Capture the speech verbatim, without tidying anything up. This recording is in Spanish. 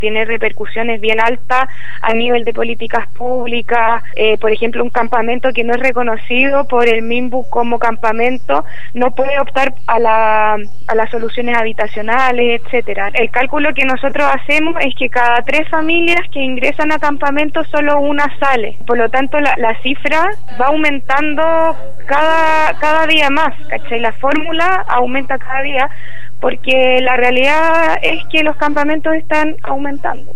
tiene repercusiones bien altas a nivel de políticas públicas. Eh, por ejemplo, un campamento que no es reconocido por el MINBU como campamento no puede optar a, la, a las soluciones habitacionales, etcétera. El cálculo que nosotros hacemos es que cada tres familias que ingresan a campamento solo una sale. Por lo tanto, la, la cifra va aumentando cada, cada día más, ¿cachai? La fórmula aumenta cada día porque la realidad es que los campamentos están aumentando.